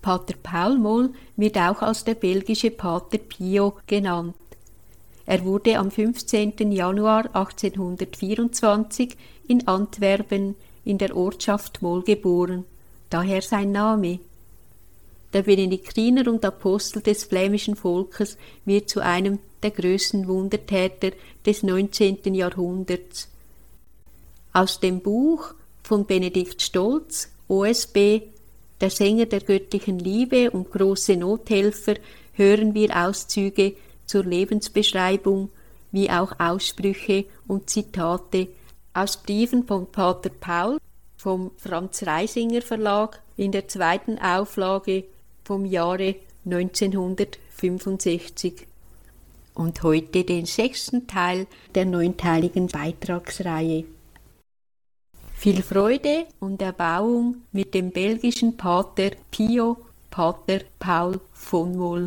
Pater Paul Moll wird auch als der belgische Pater Pio genannt. Er wurde am 15. Januar 1824 in Antwerpen in der Ortschaft Moll geboren, daher sein Name. Der Benediktiner und Apostel des flämischen Volkes wird zu einem der größten Wundertäter des 19. Jahrhunderts. Aus dem Buch von Benedikt Stolz, OSB, der Sänger der göttlichen Liebe und große Nothelfer, hören wir Auszüge zur Lebensbeschreibung, wie auch Aussprüche und Zitate aus Briefen von Pater Paul vom Franz Reisinger Verlag in der 2. Auflage vom Jahre 1965. Und heute den 6. Teil der 9-teiligen Beitragsreihe. Viel Freude und Erbauung mit dem belgischen Pater Pio, Pater Paul von Moll.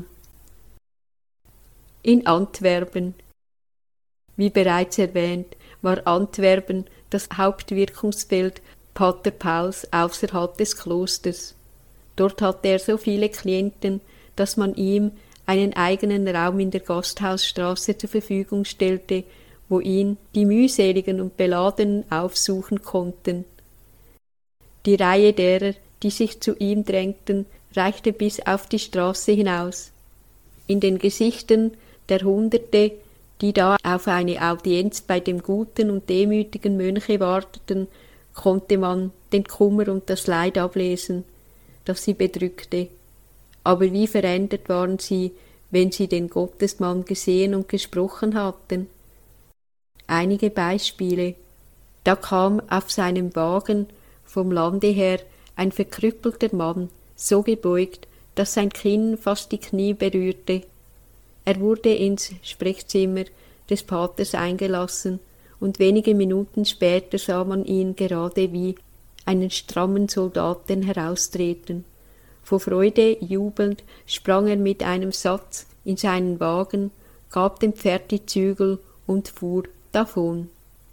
In Antwerpen. Wie bereits erwähnt, war Antwerpen das Hauptwirkungsfeld Pater Pauls außerhalb des Klosters. Dort hatte er so viele Klienten, dass man ihm einen eigenen Raum in der Gasthausstraße zur Verfügung stellte, wo ihn die mühseligen und Beladenen aufsuchen konnten. Die Reihe derer, die sich zu ihm drängten, reichte bis auf die Straße hinaus. In den Gesichtern der Hunderte, die da auf eine Audienz bei dem guten und demütigen Mönche warteten, konnte man den Kummer und das Leid ablesen, das sie bedrückte. Aber wie verändert waren sie, wenn sie den Gottesmann gesehen und gesprochen hatten? Einige Beispiele. Da kam auf seinem Wagen vom Lande her ein verkrüppelter Mann, so gebeugt, dass sein Kinn fast die Knie berührte. Er wurde ins Sprechzimmer des Paters eingelassen, und wenige Minuten später sah man ihn gerade wie einen strammen Soldaten heraustreten. Vor Freude jubelnd sprang er mit einem Satz in seinen Wagen, gab dem Pferd die Zügel und fuhr davon.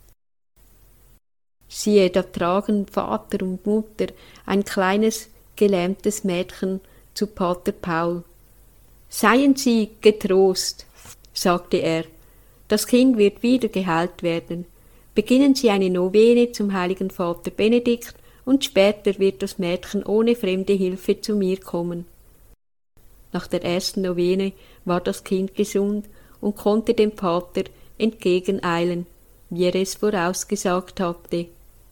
Siehe, da tragen Vater und Mutter ein kleines, gelähmtes Mädchen zu Pater Paul. »Seien Sie getrost«, sagte er, »das Kind wird wieder geheilt werden. Beginnen Sie eine Novene zum heiligen Vater Benedikt, und später wird das Mädchen ohne fremde Hilfe zu mir kommen.« Nach der ersten Novene war das Kind gesund und konnte dem Pater entgegeneilen, wie er es vorausgesagt hatte.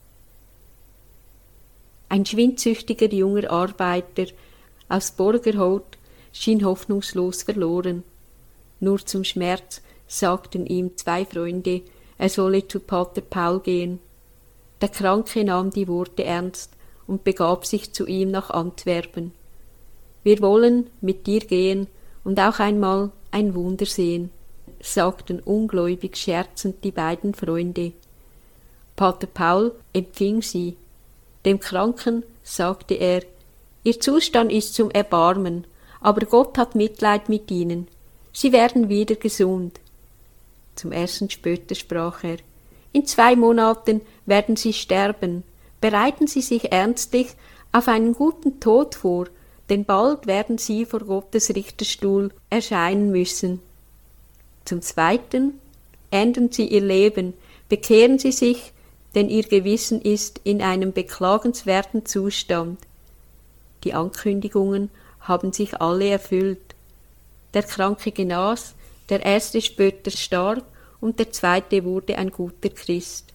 Ein schwindsüchtiger junger Arbeiter aus Borgerhout schien hoffnungslos verloren. Nur zum Schmerz sagten ihm 2 Freunde, er solle zu Pater Paul gehen. Der Kranke nahm die Worte ernst und begab sich zu ihm nach Antwerpen. »Wir wollen mit dir gehen und auch einmal ein Wunder sehen«, sagten ungläubig scherzend die beiden Freunde. Pater Paul empfing sie. Dem Kranken sagte er, »Ihr Zustand ist zum Erbarmen, aber Gott hat Mitleid mit ihnen. Sie werden wieder gesund.« Zum ersten Spötter sprach er, »In 2 Monaten werden sie sterben. Bereiten Sie sich ernstlich auf einen guten Tod vor, denn bald werden sie vor Gottes Richterstuhl erscheinen müssen.« Zum zweiten, »Ändern Sie Ihr Leben, bekehren Sie sich, denn Ihr Gewissen ist in einem beklagenswerten Zustand.« Die Ankündigungen haben sich alle erfüllt. Der Kranke genas, der erste Spötter starb und der zweite wurde ein guter Christ.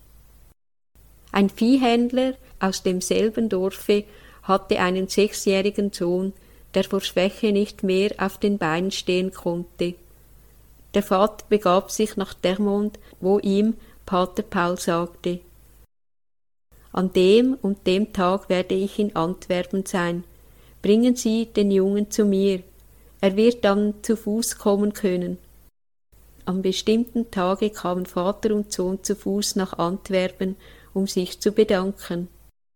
Ein Viehhändler aus demselben Dorfe hatte einen 6-jährigen Sohn, der vor Schwäche nicht mehr auf den Beinen stehen konnte. Der Vater begab sich nach Termonde, wo ihm Pater Paul sagte, »An dem und dem Tag werde ich in Antwerpen sein. Bringen Sie den Jungen zu mir. Er wird dann zu Fuß kommen können.« Am bestimmten Tage kamen Vater und Sohn zu Fuß nach Antwerpen, um sich zu bedanken.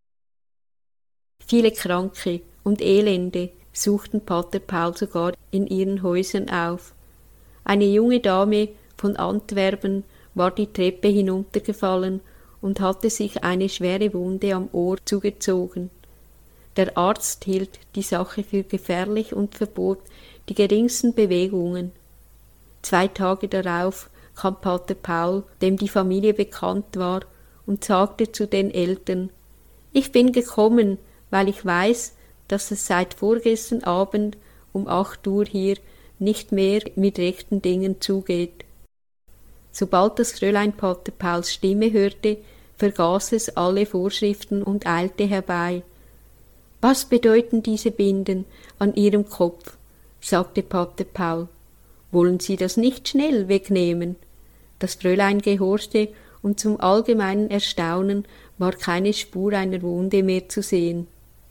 Viele Kranke und Elende suchten Pater Paul sogar in ihren Häusern auf. Eine junge Dame von Antwerpen war die Treppe hinuntergefallen und hatte sich eine schwere Wunde am Ohr zugezogen. Der Arzt hielt die Sache für gefährlich und verbot die geringsten Bewegungen. 2 Tage darauf kam Pater Paul, dem die Familie bekannt war, und sagte zu den Eltern: »Ich bin gekommen, weil ich weiß, dass es seit vorgestern Abend um 8 Uhr hier nicht mehr mit rechten Dingen zugeht.« Sobald das Fräulein Pater Pauls Stimme hörte, vergaß es alle Vorschriften und eilte herbei. »Was bedeuten diese Binden an Ihrem Kopf?« sagte Pater Paul. »Wollen Sie das nicht schnell wegnehmen?« Das Fräulein gehorchte, und zum allgemeinen Erstaunen war keine Spur einer Wunde mehr zu sehen.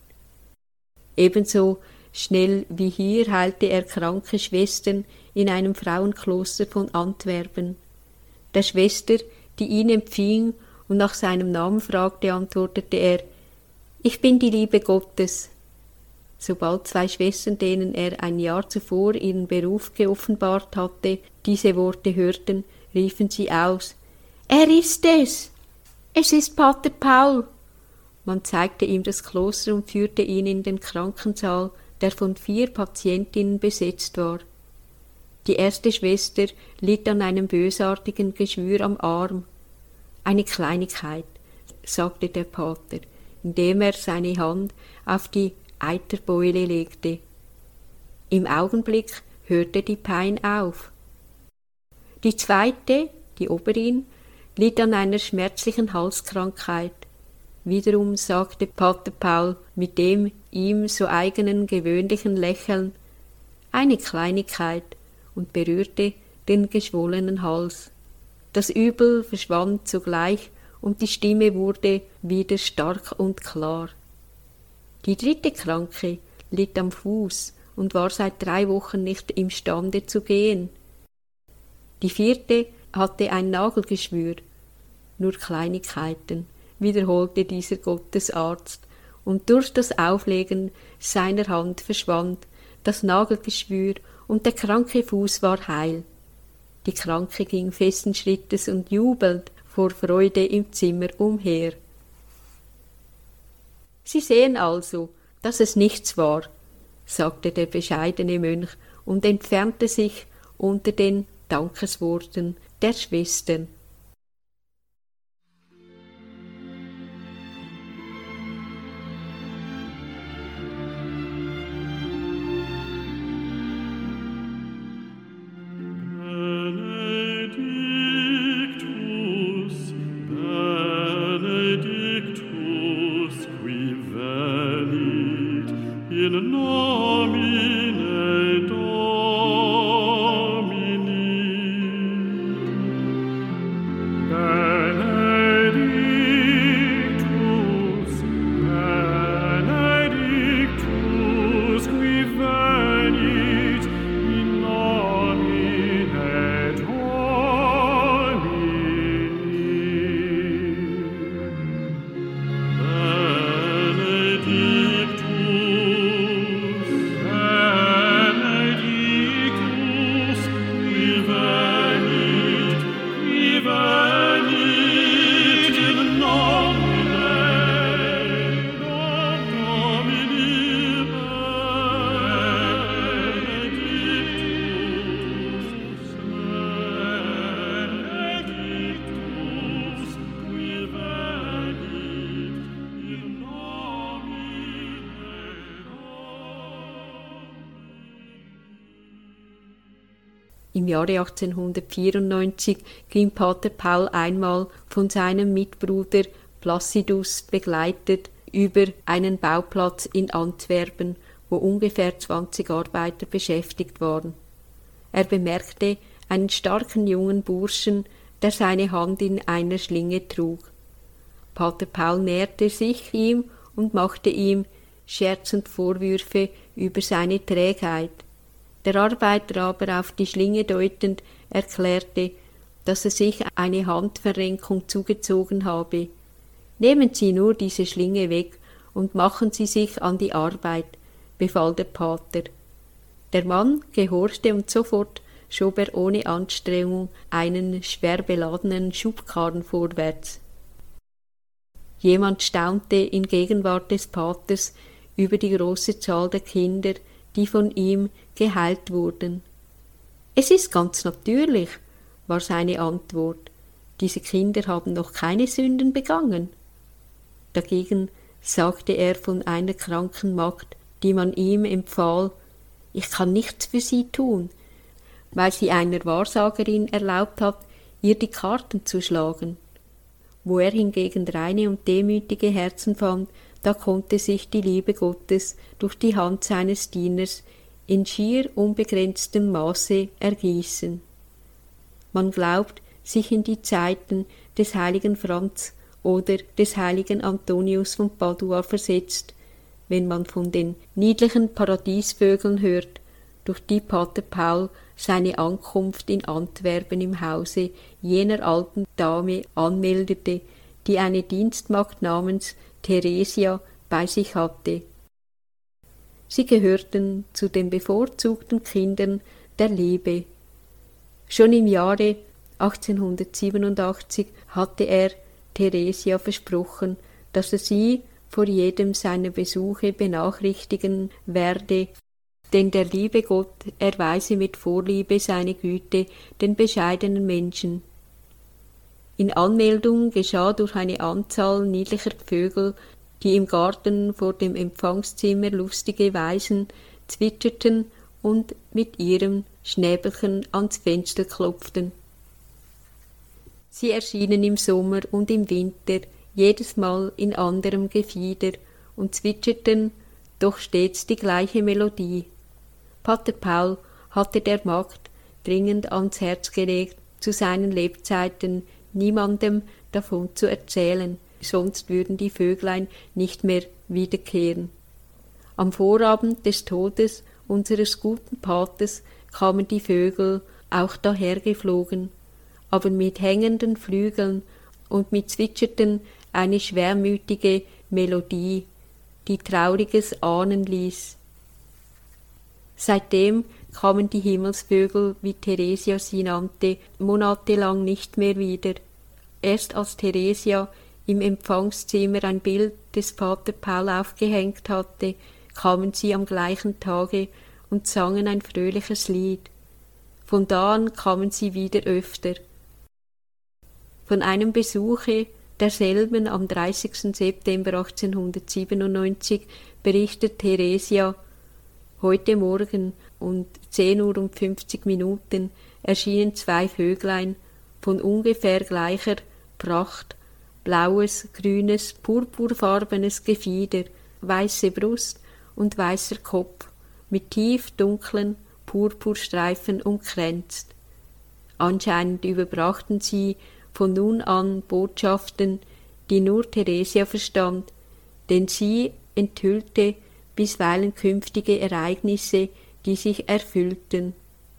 Ebenso schnell wie hier heilte er kranke Schwestern in einem Frauenkloster von Antwerpen. Der Schwester, die ihn empfing und nach seinem Namen fragte, antwortete er: »Ich bin die Liebe Gottes.« Sobald 2 Schwestern, denen er ein Jahr zuvor ihren Beruf geoffenbart hatte, diese Worte hörten, riefen sie aus: »Er ist es! Es ist Pater Paul!« Man zeigte ihm das Kloster und führte ihn in den Krankensaal, der von 4 Patientinnen besetzt war. Die erste Schwester litt an einem bösartigen Geschwür am Arm. »Eine Kleinigkeit«, sagte der Pater, indem er seine Hand auf die Eiterbeule legte. Im Augenblick hörte die Pein auf. Die zweite, die Oberin, litt an einer schmerzlichen Halskrankheit. Wiederum sagte Pater Paul mit dem ihm so eigenen gewöhnlichen Lächeln: »Eine Kleinigkeit«, und berührte den geschwollenen Hals. Das Übel verschwand sogleich und die Stimme wurde wieder stark und klar. Die dritte Kranke litt am Fuß und war seit 3 Wochen nicht imstande zu gehen. Die vierte hatte ein Nagelgeschwür. »Nur Kleinigkeiten«, wiederholte dieser Gottesarzt, und durch das Auflegen seiner Hand verschwand das Nagelgeschwür und der kranke Fuß war heil. Die Kranke ging festen Schrittes und jubelnd vor Freude im Zimmer umher. »Sie sehen also, dass es nichts war«, sagte der bescheidene Mönch und entfernte sich unter den Dankesworten der Schwestern. In nomine Domini, benedictus, benedictus, qui venit in nomine Domini. Im Jahre 1894 ging Pater Paul einmal von seinem Mitbruder Placidus begleitet über einen Bauplatz in Antwerpen, wo ungefähr 20 Arbeiter beschäftigt waren. Er bemerkte einen starken jungen Burschen, der seine Hand in einer Schlinge trug. Pater Paul näherte sich ihm und machte ihm scherzend Vorwürfe über seine Trägheit. Der Arbeiter aber auf die Schlinge deutend erklärte, dass er sich eine Handverrenkung zugezogen habe. »Nehmen Sie nur diese Schlinge weg und machen Sie sich an die Arbeit«, befahl der Pater. Der Mann gehorchte und sofort schob er ohne Anstrengung einen schwer beladenen Schubkarren vorwärts. Jemand staunte in Gegenwart des Paters über die große Zahl der Kinder, die von ihm geheilt wurden. Es ist ganz natürlich, war seine Antwort. Diese Kinder haben noch keine Sünden begangen. Dagegen sagte er von einer kranken Magd, die man ihm empfahl, ich kann nichts für sie tun, weil sie einer Wahrsagerin erlaubt hat, ihr die Karten zu schlagen. Wo er hingegen reine und demütige Herzen fand, da konnte sich die Liebe Gottes durch die Hand seines Dieners in schier unbegrenztem Maße ergießen. Man glaubt, sich in die Zeiten des heiligen Franz oder des heiligen Antonius von Padua versetzt, wenn man von den niedlichen Paradiesvögeln hört, durch die Pater Paul seine Ankunft in Antwerpen im Hause jener alten Dame anmeldete, die eine Dienstmagd namens Theresia bei sich hatte. Sie gehörten zu den bevorzugten Kindern der Liebe. Schon im Jahre 1887 hatte er Theresia versprochen, dass er sie vor jedem seiner Besuche benachrichtigen werde, denn der liebe Gott erweise mit Vorliebe seine Güte den bescheidenen Menschen. In Anmeldung geschah durch eine Anzahl niedlicher Vögel, die im Garten vor dem Empfangszimmer lustige Weisen zwitscherten und mit ihrem Schnäbelchen ans Fenster klopften. Sie erschienen im Sommer und im Winter jedes Mal in anderem Gefieder und zwitscherten doch stets die gleiche Melodie. Pater Paul hatte der Magd dringend ans Herz gelegt, zu seinen Lebzeiten niemandem davon zu erzählen, sonst würden die Vöglein nicht mehr wiederkehren. Am Vorabend des Todes unseres guten Paters kamen die Vögel auch dahergeflogen, aber mit hängenden Flügeln und mit zwitscherten eine schwermütige Melodie, die Trauriges ahnen ließ. Seitdem kamen die Himmelsvögel, wie Theresia sie nannte, monatelang nicht mehr wieder. Erst als Theresia im Empfangszimmer ein Bild des Pater Paul aufgehängt hatte, kamen sie am gleichen Tage und sangen ein fröhliches Lied. Von da an kamen sie wieder öfter. Von einem Besuche derselben am 30. September 1897 berichtet Theresia: Heute Morgen um 10:50 Uhr erschienen 2 Vöglein von ungefähr gleicher Pracht, blaues, grünes, purpurfarbenes Gefieder, weiße Brust und weißer Kopf, mit tief dunklen Purpurstreifen umkränzt. Anscheinend überbrachten sie von nun an Botschaften, die nur Theresia verstand, denn sie enthüllte bisweilen künftige Ereignisse, die sich erfüllten.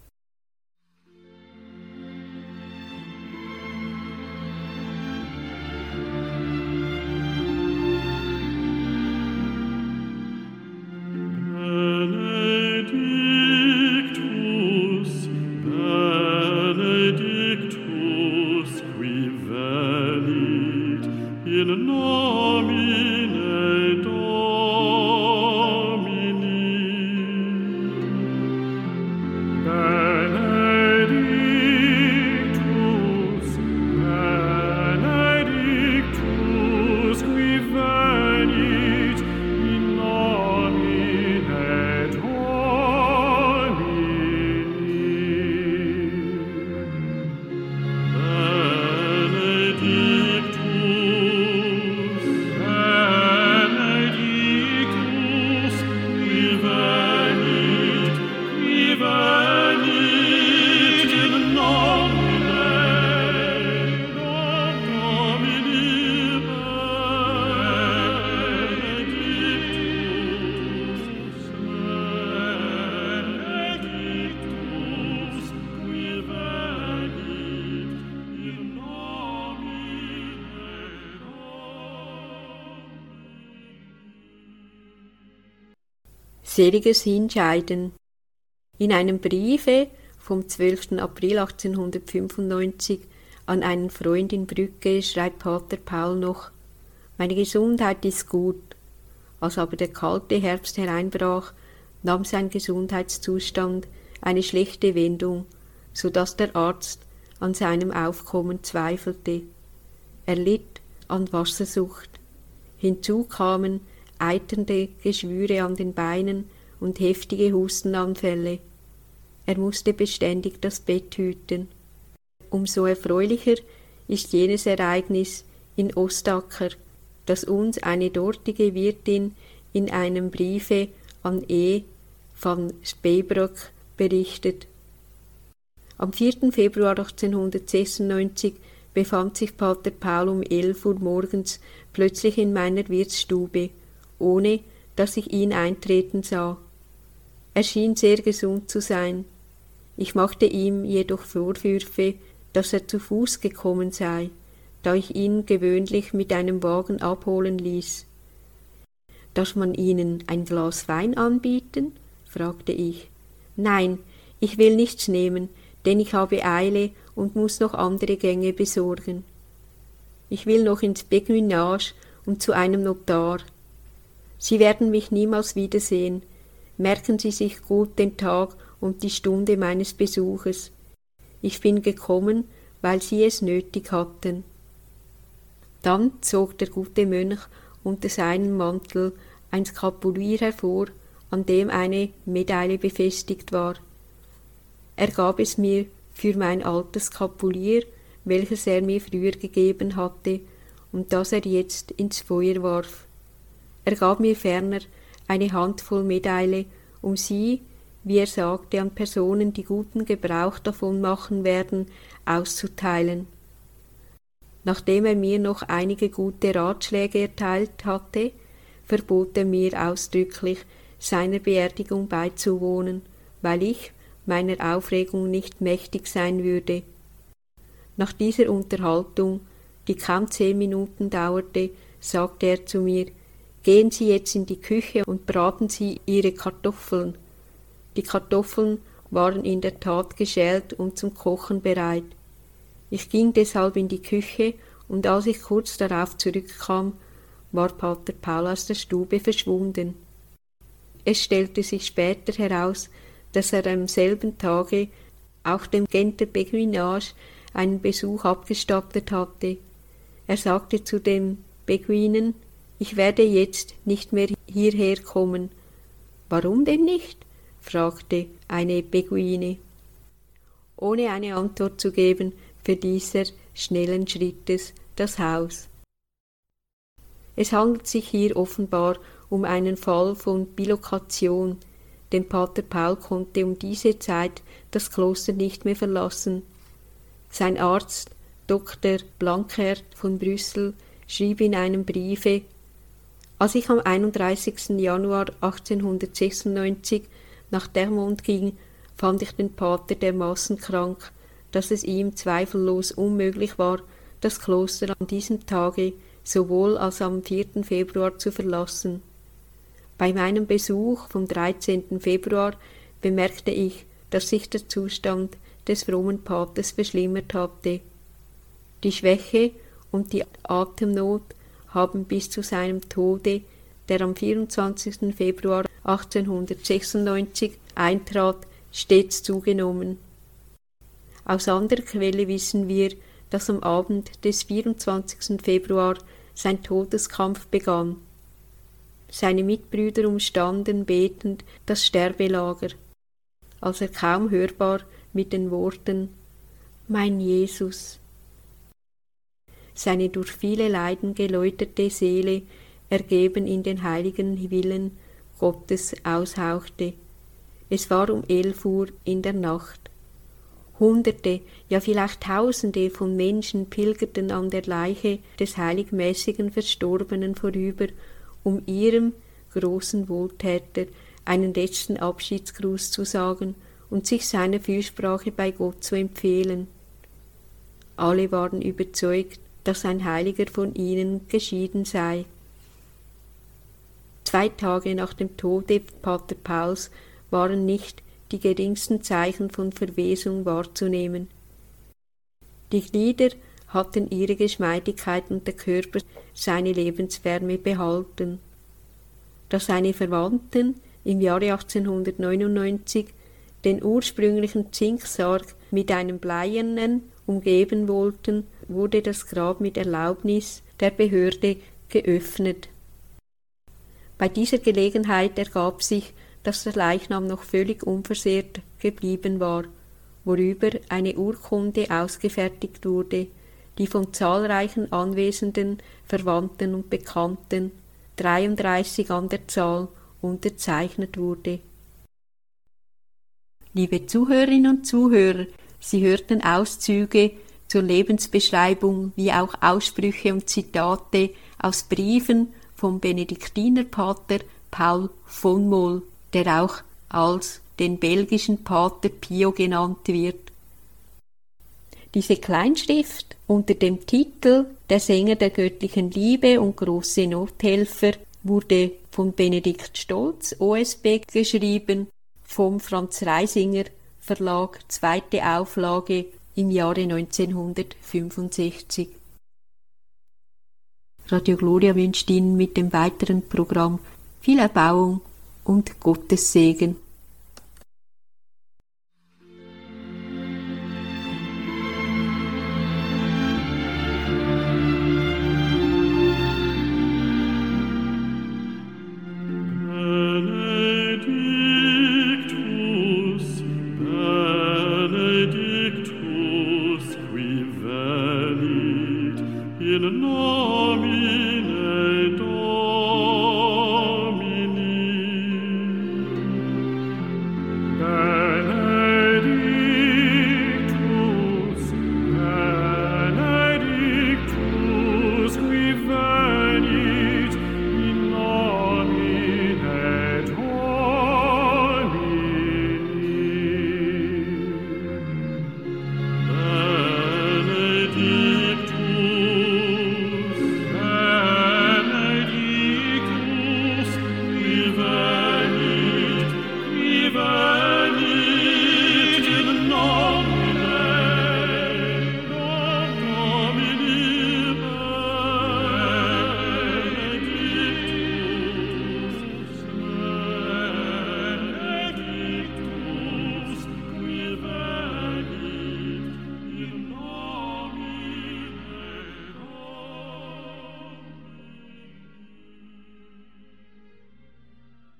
In nomine Domini, benedictus, benedictus, qui venit in nomine Seliges Hinscheiden. In einem Briefe vom 12. April 1895 an einen Freund in Brügge schreibt Pater Paul noch: Meine Gesundheit ist gut, Als aber der kalte Herbst hereinbrach, nahm sein Gesundheitszustand eine schlechte Wendung, so dass der Arzt an seinem Aufkommen zweifelte. Er litt an Wassersucht. Hinzu kamen eiternde Geschwüre an den Beinen und heftige Hustenanfälle. Er musste beständig das Bett hüten. Umso erfreulicher ist jenes Ereignis in Ostacker, das uns eine dortige Wirtin in einem Briefe an E. van Speybroek berichtet. Am 4. Februar 1896 befand sich Pater Paul um 11 Uhr morgens plötzlich in meiner Wirtsstube, ohne dass ich ihn eintreten sah. Er schien sehr gesund zu sein. Ich machte ihm jedoch Vorwürfe, dass er zu Fuß gekommen sei, da ich ihn gewöhnlich mit einem Wagen abholen ließ. »Darf man Ihnen ein Glas Wein anbieten?« fragte ich. »Nein, ich will nichts nehmen, denn ich habe Eile und muß noch andere Gänge besorgen. Ich will noch ins Beguinage und zu einem Notar. Sie werden mich niemals wiedersehen. Merken Sie sich gut den Tag und die Stunde meines Besuches. Ich bin gekommen, weil Sie es nötig hatten.« Dann zog der gute Mönch unter seinem Mantel ein Skapulier hervor, an dem eine Medaille befestigt war. Er gab es mir für mein altes Skapulier, welches er mir früher gegeben hatte und das er jetzt ins Feuer warf. Er gab mir ferner eine Handvoll Medaille, um sie, wie er sagte, an Personen, die guten Gebrauch davon machen werden, auszuteilen. Nachdem er mir noch einige gute Ratschläge erteilt hatte, verbot er mir ausdrücklich, seiner Beerdigung beizuwohnen, weil ich meiner Aufregung nicht mächtig sein würde. Nach dieser Unterhaltung, die kaum 10 Minuten dauerte, sagte er zu mir: »Gehen Sie jetzt in die Küche und braten Sie Ihre Kartoffeln.« Die Kartoffeln waren in der Tat geschält und zum Kochen bereit. Ich ging deshalb in die Küche, und als ich kurz darauf zurückkam, war Pater Paul aus der Stube verschwunden. Es stellte sich später heraus, dass er am selben Tage auch dem Genter Beguinage einen Besuch abgestattet hatte. Er sagte zu den Beguinen: »Ich werde jetzt nicht mehr hierher kommen.« »Warum denn nicht?« fragte eine Beguine. Ohne eine Antwort zu geben, verließ er schnellen Schrittes das Haus. Es handelt sich hier offenbar um einen Fall von Bilokation, denn Pater Paul konnte um diese Zeit das Kloster nicht mehr verlassen. Sein Arzt, Dr. Blankert von Brüssel, schrieb in einem Briefe: »Als ich am 31. Januar 1896 nach Termonde ging, fand ich den Pater dermaßen krank, dass es ihm zweifellos unmöglich war, das Kloster an diesem Tage sowohl als am 4. Februar zu verlassen. Bei meinem Besuch vom 13. Februar bemerkte ich, dass sich der Zustand des frommen Paters verschlimmert hatte. Die Schwäche und die Atemnot haben bis zu seinem Tode, der am 24. Februar 1896 eintrat, stets zugenommen. Aus anderer Quelle wissen wir, dass am Abend des 24. Februar sein Todeskampf begann. Seine Mitbrüder umstanden betend das Sterbelager, als er kaum hörbar mit den Worten »Mein Jesus«, seine durch viele Leiden geläuterte Seele ergeben in den heiligen Willen Gottes aushauchte. Es war um 11 Uhr in der Nacht. Hunderte, ja vielleicht Tausende von Menschen pilgerten an der Leiche des heiligmäßigen Verstorbenen vorüber, um ihrem großen Wohltäter einen letzten Abschiedsgruß zu sagen und sich seiner Fürsprache bei Gott zu empfehlen. Alle waren überzeugt, dass ein Heiliger von ihnen geschieden sei. 2 Tage nach dem Tode Pater Pauls waren nicht die geringsten Zeichen von Verwesung wahrzunehmen. Die Glieder hatten ihre Geschmeidigkeit und der Körper seine Lebenswärme behalten. dass seine Verwandten im Jahre 1899 den ursprünglichen Zinksarg mit einem bleiernen umgeben wollten, wurde das Grab mit Erlaubnis der Behörde geöffnet. Bei dieser Gelegenheit ergab sich, dass der Leichnam noch völlig unversehrt geblieben war, worüber eine Urkunde ausgefertigt wurde, die von zahlreichen anwesenden Verwandten und Bekannten, 33 an der Zahl, unterzeichnet wurde. Liebe Zuhörerinnen und Zuhörer, Sie hörten Auszüge zur Lebensbeschreibung wie auch Aussprüche und Zitate aus Briefen vom Benediktinerpater Paul von Mol, der auch als den belgischen Pater Pio genannt wird. Diese Kleinschrift unter dem Titel Der Sänger der göttlichen Liebe und große Nothelfer wurde von Benedikt Stolz, OSB, geschrieben, vom Franz Reisinger Verlag, 2. Auflage im Jahre 1965. Radio Gloria wünscht Ihnen mit dem weiteren Programm viel Erbauung und Gottes Segen. In nomine